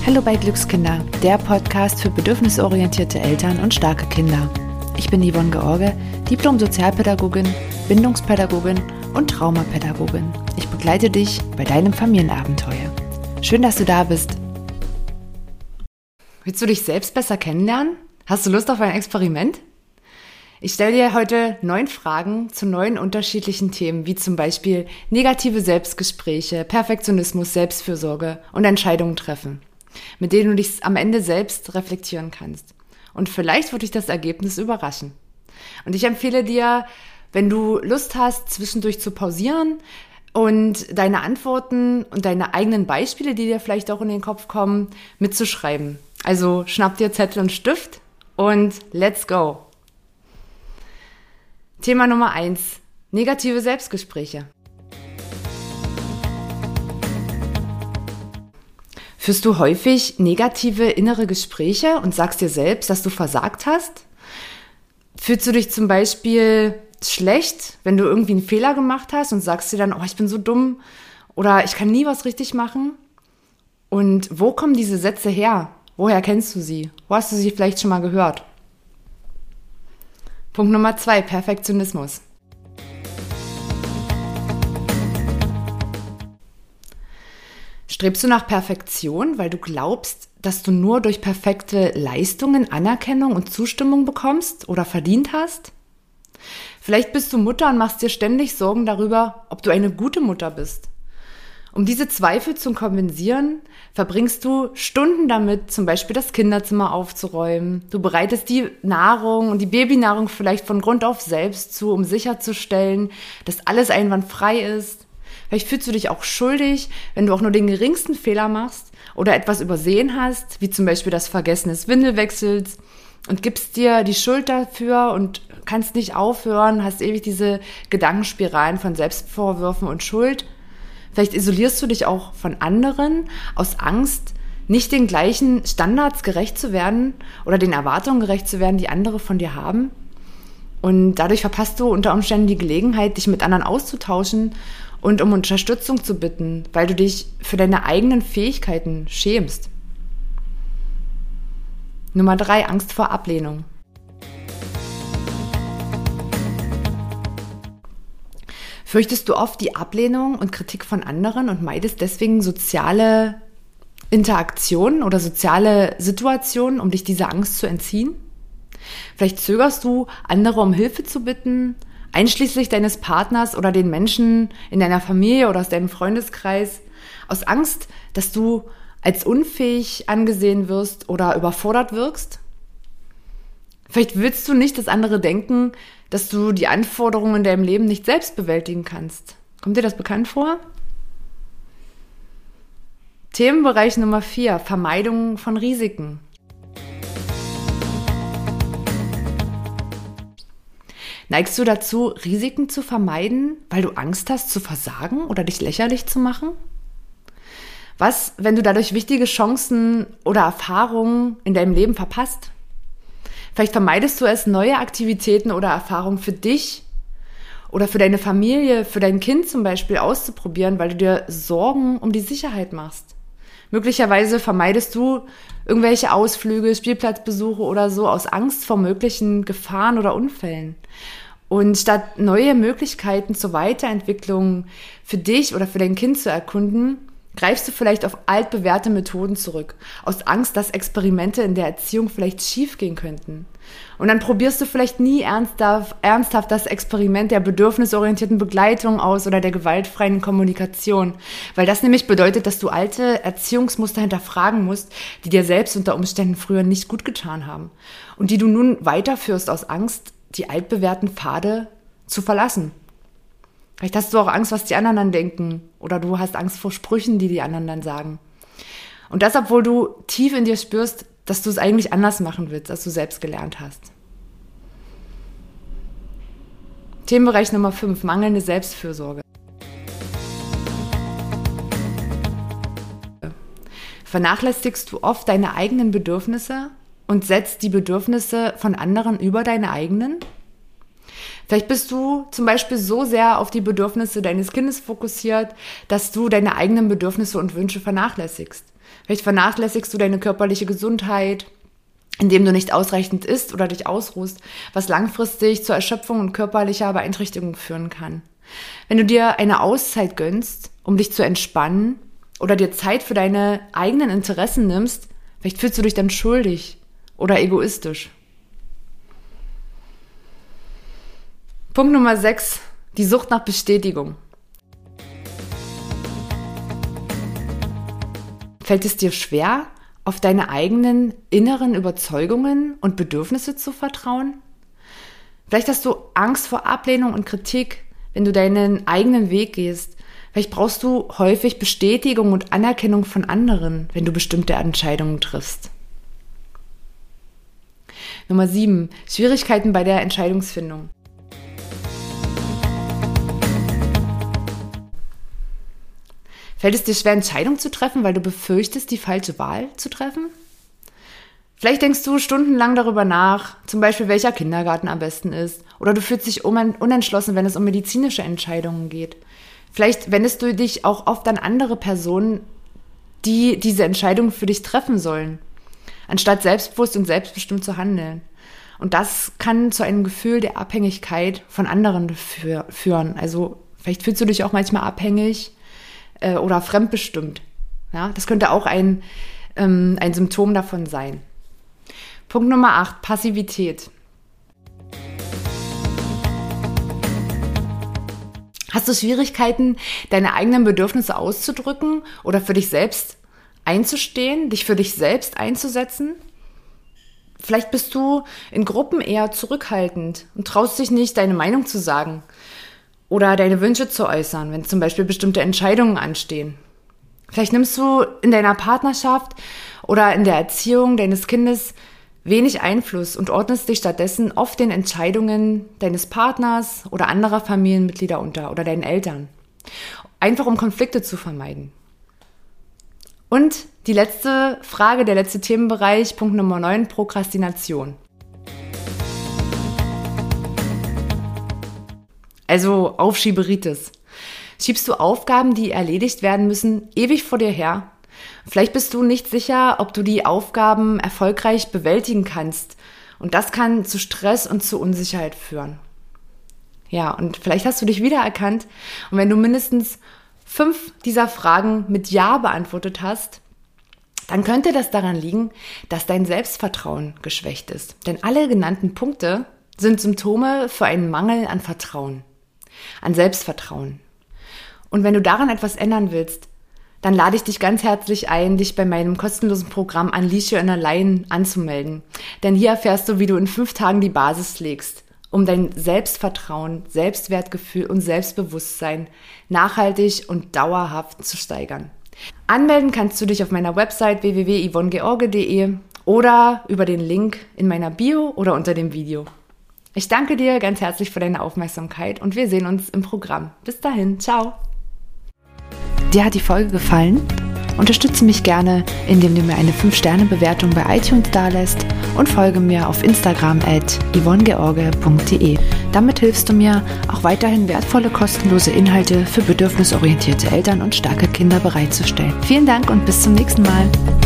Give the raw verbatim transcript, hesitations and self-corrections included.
Hallo bei Glückskinder, der Podcast für bedürfnisorientierte Eltern und starke Kinder. Ich bin Yvonne George, Diplom-Sozialpädagogin, Bindungspädagogin und Traumapädagogin. Ich begleite dich bei deinem Familienabenteuer. Schön, dass du da bist. Willst du dich selbst besser kennenlernen? Hast du Lust auf ein Experiment? Ich stelle dir heute neun Fragen zu neun unterschiedlichen Themen, wie zum Beispiel negative Selbstgespräche, Perfektionismus, Selbstfürsorge und Entscheidungen treffen, mit denen du dich am Ende selbst reflektieren kannst. Und vielleicht wird dich das Ergebnis überraschen. Und ich empfehle dir, wenn du Lust hast, zwischendurch zu pausieren und deine Antworten und deine eigenen Beispiele, die dir vielleicht auch in den Kopf kommen, mitzuschreiben. Also schnapp dir Zettel und Stift und let's go! Thema Nummer eins: negative Selbstgespräche. Führst du häufig negative innere Gespräche und sagst dir selbst, dass du versagt hast? Fühlst du dich zum Beispiel schlecht, wenn du irgendwie einen Fehler gemacht hast und sagst dir dann, oh, ich bin so dumm oder ich kann nie was richtig machen? Und wo kommen diese Sätze her? Woher kennst du sie? Wo hast du sie vielleicht schon mal gehört? Punkt Nummer zwei, Perfektionismus. Strebst du nach Perfektion, weil du glaubst, dass du nur durch perfekte Leistungen Anerkennung und Zustimmung bekommst oder verdient hast? Vielleicht bist du Mutter und machst dir ständig Sorgen darüber, ob du eine gute Mutter bist. Um diese Zweifel zu kompensieren, verbringst du Stunden damit, zum Beispiel das Kinderzimmer aufzuräumen. Du bereitest die Nahrung und die Babynahrung vielleicht von Grund auf selbst zu, um sicherzustellen, dass alles einwandfrei ist. Vielleicht fühlst du dich auch schuldig, wenn du auch nur den geringsten Fehler machst oder etwas übersehen hast, wie zum Beispiel das Vergessen des Windelwechsels, und gibst dir die Schuld dafür und kannst nicht aufhören, hast ewig diese Gedankenspiralen von Selbstvorwürfen und Schuld. Vielleicht isolierst du dich auch von anderen aus Angst, nicht den gleichen Standards gerecht zu werden oder den Erwartungen gerecht zu werden, die andere von dir haben. Und dadurch verpasst du unter Umständen die Gelegenheit, dich mit anderen auszutauschen und um Unterstützung zu bitten, weil du dich für deine eigenen Fähigkeiten schämst. Nummer drei, Angst vor Ablehnung. Fürchtest du oft die Ablehnung und Kritik von anderen und meidest deswegen soziale Interaktionen oder soziale Situationen, um dich dieser Angst zu entziehen? Vielleicht zögerst du, andere um Hilfe zu bitten, einschließlich deines Partners oder den Menschen in deiner Familie oder aus deinem Freundeskreis, aus Angst, dass du als unfähig angesehen wirst oder überfordert wirkst? Vielleicht willst du nicht, dass andere denken, dass du die Anforderungen in deinem Leben nicht selbst bewältigen kannst. Kommt dir das bekannt vor? Themenbereich Nummer vier, Vermeidung von Risiken. Neigst du dazu, Risiken zu vermeiden, weil du Angst hast, zu versagen oder dich lächerlich zu machen? Was, wenn du dadurch wichtige Chancen oder Erfahrungen in deinem Leben verpasst? Vielleicht vermeidest du es, neue Aktivitäten oder Erfahrungen für dich oder für deine Familie, für dein Kind zum Beispiel auszuprobieren, weil du dir Sorgen um die Sicherheit machst. Möglicherweise vermeidest du irgendwelche Ausflüge, Spielplatzbesuche oder so aus Angst vor möglichen Gefahren oder Unfällen. Und statt neue Möglichkeiten zur Weiterentwicklung für dich oder für dein Kind zu erkunden, greifst du vielleicht auf altbewährte Methoden zurück, aus Angst, dass Experimente in der Erziehung vielleicht schief gehen könnten. Und dann probierst du vielleicht nie ernsthaft, ernsthaft das Experiment der bedürfnisorientierten Begleitung aus oder der gewaltfreien Kommunikation, weil das nämlich bedeutet, dass du alte Erziehungsmuster hinterfragen musst, die dir selbst unter Umständen früher nicht gut getan haben und die du nun weiterführst aus Angst, die altbewährten Pfade zu verlassen. Vielleicht hast du auch Angst, was die anderen dann denken, oder du hast Angst vor Sprüchen, die die anderen dann sagen. Und das, obwohl du tief in dir spürst, dass du es eigentlich anders machen willst, als du selbst gelernt hast. Themenbereich Nummer fünf, mangelnde Selbstfürsorge. Vernachlässigst du oft deine eigenen Bedürfnisse und setzt die Bedürfnisse von anderen über deine eigenen? Vielleicht bist du zum Beispiel so sehr auf die Bedürfnisse deines Kindes fokussiert, dass du deine eigenen Bedürfnisse und Wünsche vernachlässigst. Vielleicht vernachlässigst du deine körperliche Gesundheit, indem du nicht ausreichend isst oder dich ausruhst, was langfristig zur Erschöpfung und körperlicher Beeinträchtigung führen kann. Wenn du dir eine Auszeit gönnst, um dich zu entspannen oder dir Zeit für deine eigenen Interessen nimmst, vielleicht fühlst du dich dann schuldig oder egoistisch. Punkt Nummer sechs, die Sucht nach Bestätigung. Fällt es dir schwer, auf deine eigenen inneren Überzeugungen und Bedürfnisse zu vertrauen? Vielleicht hast du Angst vor Ablehnung und Kritik, wenn du deinen eigenen Weg gehst. Vielleicht brauchst du häufig Bestätigung und Anerkennung von anderen, wenn du bestimmte Entscheidungen triffst. Nummer sieben, Schwierigkeiten bei der Entscheidungsfindung. Fällt es dir schwer, Entscheidungen zu treffen, weil du befürchtest, die falsche Wahl zu treffen? Vielleicht denkst du stundenlang darüber nach, zum Beispiel welcher Kindergarten am besten ist. Oder du fühlst dich unentschlossen, wenn es um medizinische Entscheidungen geht. Vielleicht wendest du dich auch oft an andere Personen, die diese Entscheidungen für dich treffen sollen, anstatt selbstbewusst und selbstbestimmt zu handeln. Und das kann zu einem Gefühl der Abhängigkeit von anderen für, führen. Also vielleicht fühlst du dich auch manchmal abhängig oder fremdbestimmt. Ja, das könnte auch ein, ähm, ein Symptom davon sein. Punkt Nummer acht, Passivität. Hast du Schwierigkeiten, deine eigenen Bedürfnisse auszudrücken oder für dich selbst einzustehen, dich für dich selbst einzusetzen? Vielleicht bist du in Gruppen eher zurückhaltend und traust dich nicht, deine Meinung zu sagen oder deine Wünsche zu äußern, wenn zum Beispiel bestimmte Entscheidungen anstehen. Vielleicht nimmst du in deiner Partnerschaft oder in der Erziehung deines Kindes wenig Einfluss und ordnest dich stattdessen oft den Entscheidungen deines Partners oder anderer Familienmitglieder unter oder deinen Eltern. Einfach um Konflikte zu vermeiden. Und die letzte Frage, der letzte Themenbereich, Punkt Nummer neun, Prokrastination. Also Aufschieberitis. Schiebst du Aufgaben, die erledigt werden müssen, ewig vor dir her? Vielleicht bist du nicht sicher, ob du die Aufgaben erfolgreich bewältigen kannst. Und das kann zu Stress und zu Unsicherheit führen. Ja, und vielleicht hast du dich wiedererkannt. Und wenn du mindestens fünf dieser Fragen mit Ja beantwortet hast, dann könnte das daran liegen, dass dein Selbstvertrauen geschwächt ist. Denn alle genannten Punkte sind Symptome für einen Mangel an Vertrauen, an Selbstvertrauen. Und wenn du daran etwas ändern willst, dann lade ich dich ganz herzlich ein, dich bei meinem kostenlosen Programm Unleash Your Inner Lion anzumelden. Denn hier erfährst du, wie du in fünf Tagen die Basis legst, um dein Selbstvertrauen, Selbstwertgefühl und Selbstbewusstsein nachhaltig und dauerhaft zu steigern. Anmelden kannst du dich auf meiner Website w w w punkt yvonne george punkt d e oder über den Link in meiner Bio oder unter dem Video. Ich danke dir ganz herzlich für deine Aufmerksamkeit und wir sehen uns im Programm. Bis dahin, ciao! Dir hat die Folge gefallen? Unterstütze mich gerne, indem du mir eine fünf Sterne Bewertung bei iTunes dalässt und folge mir auf Instagram at yvonne george punkt d e. Damit hilfst du mir, auch weiterhin wertvolle kostenlose Inhalte für bedürfnisorientierte Eltern und starke Kinder bereitzustellen. Vielen Dank und bis zum nächsten Mal.